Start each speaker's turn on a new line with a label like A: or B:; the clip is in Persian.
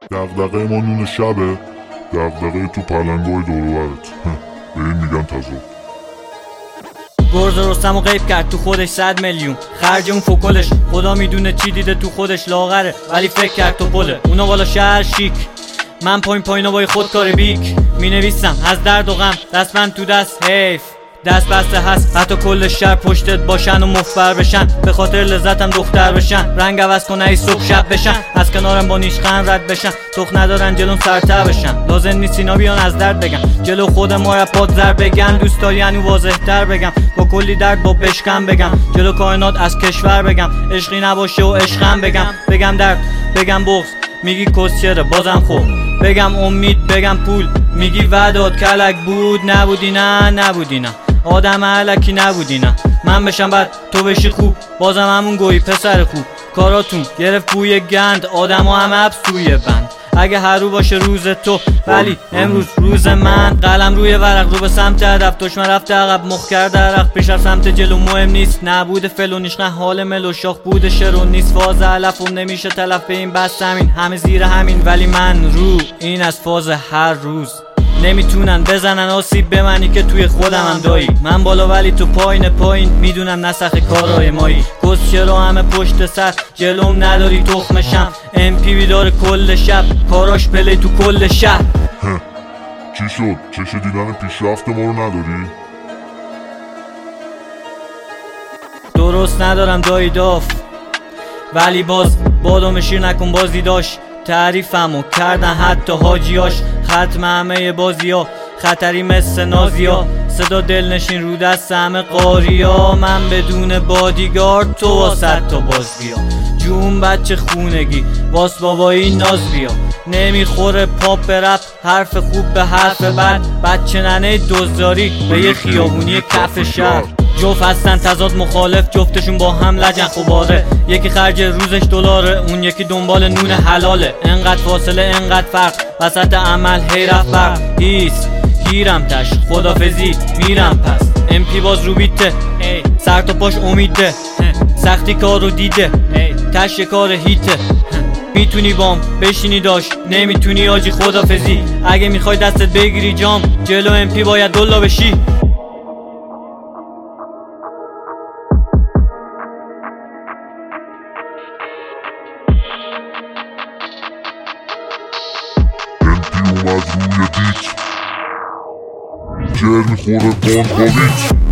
A: دغدغه ما نون شبه، دغدغه تو پلنگای دورورت. به این میگن تضاد.
B: گرز رستم و غیب کرد تو خودش 100 میلیون. خرج اون فوکلش خدا میدونه چی دیده تو خودش. لاغره ولی فکر کرد تو پله. اونا بالا شهر شیک، من پایین با خودکار بیک. می نویسم از درد و غم، دست من تو دست حیف. دست بسته هست حتی کل شهر پشتت باشن و مفبر بشن. به خاطر لذتم دختر بشن، رنگ عوض کنه ای صبح شب بشن. از کنارم با نیشخند رد بشن، تخ ندارن جلوم سرتر بشن. لازم نیست اینا بیان از درد بگم، جلو خودم مرپات زر بگن. دوست داری یعنی واضح تر بگم، با کلی درد با بشکم بگم. جلو کائنات از کشور بگم، عشقی نباشه و عشقم بگم. بگم درد، بگم بغض، میگی کسچره بازم خوب. بگم امید، بگم پول، میگی وعدات کلک بود. نبودی نه، نبودی نه، آدم علکی نبودی نه. من بشم بد تو بشی خوب، بازم همون گویی پسر خوب. کاراتون گرفت بوی گند، آدم ها همه حبس توی بند. اگه هر رو باشه روز تو، ولی امروز روز من. قلم روی ورق رو به سمت هدف، دشمن رفته عقب مخ کرده عرق. پیش رفت سمت جلو مهم نیست، نبود فل و نیش نه حال مل و شاخ بود شرون نیست. فاز علفم نمیشه تلف به این بس همین، همه زیر همین. ولی من رو این از فاز هر روز نمیتونن بزنن آسیب به منی که توی خودمم دایی. من بالا ولی تو پایین میدونم نسخ کارای مایی. کس چرا همه پشت سر، جلوم نداری تخمشم. امپی بیدار کل شب، کاراش پلی تو کل شهر.
A: چی شد؟ چش دیدن پیشرفت ما رو نداری؟
B: درست ندارم دایی داف، ولی باز بادام شیر نکن بازی داشت. تعریفمو کردن حتی حاجیاش، ختم همه بازیا. خطری مثل نازیا، صدا دلنشین رو دست همه قاریا. من بدون بادیگارد، تو واسط تا باز بیا. جون بچه خونگی، واس بابایی ناز بیا. نمیخوره پاپ رپ، حرف خوب به حرف بد. بچه ننه دزداری به یه خیابونی کف شهر. جفت هستن تضاد مخالف، جفتشون با هم لجن. خوباره یکی خرج روزش دلاره، اون یکی دنبال نون حلاله. انقدر فاصله انقدر فرق، وسط عمل هی رفت فرق. هیس گیرم تش، خدافزی میرم پس. امپی باز رو بیته، سر تا پاش امیده. سختی کار رو دیده، تش کار هیته. میتونی بام بشینی داشت، نمیتونی آجی خدافزی. اگه میخوای دستت بگیری جام، جلو امپی باید دلا بشی.
A: اومد روی دیک، جر میخوره بانکوویچ.